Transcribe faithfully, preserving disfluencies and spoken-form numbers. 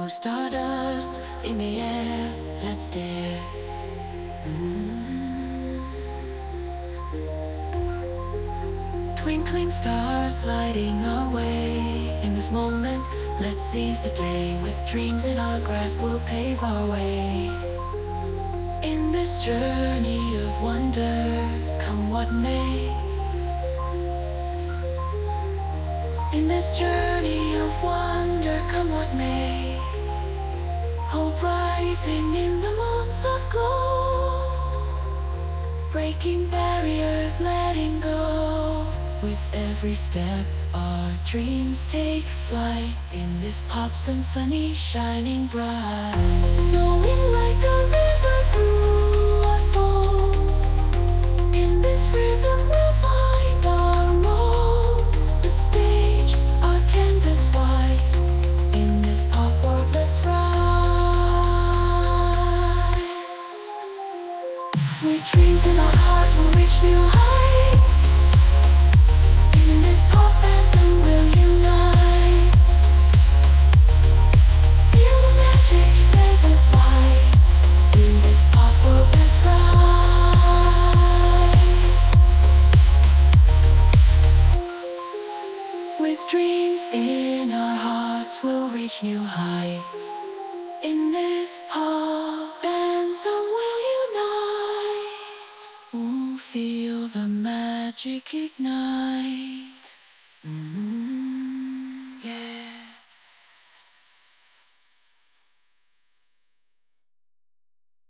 stardust in the air, let's dare. Mm. Twinkling stars lighting our way. In this moment, let's seize the day. With dreams in our grasp, we'll pave our way. In this journey of wonder, come what may. In this journey of wonder, come what may. Hope rising in the moons of glow, breaking barriers, letting go. With every step, our dreams take flight. In this pop symphony shining bright, flowing like a river through our souls. In this rhythm we'll find our role. The stage, our canvas white. In this pop world, let's ride. With dreams in our hearts, we'll reach new heights. In this pop anthem we'll unite. Feel the magic, make us light. In this pop world, let's ride. With dreams in our hearts, we'll reach new heights. In this pop anthem we'll unite. Ooh, feel the magic ignite.